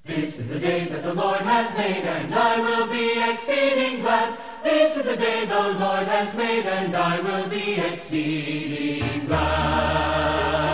This is the day that the Lord has made, and I will be exceeding glad. This is the day the Lord has made, and I will be exceeding glad.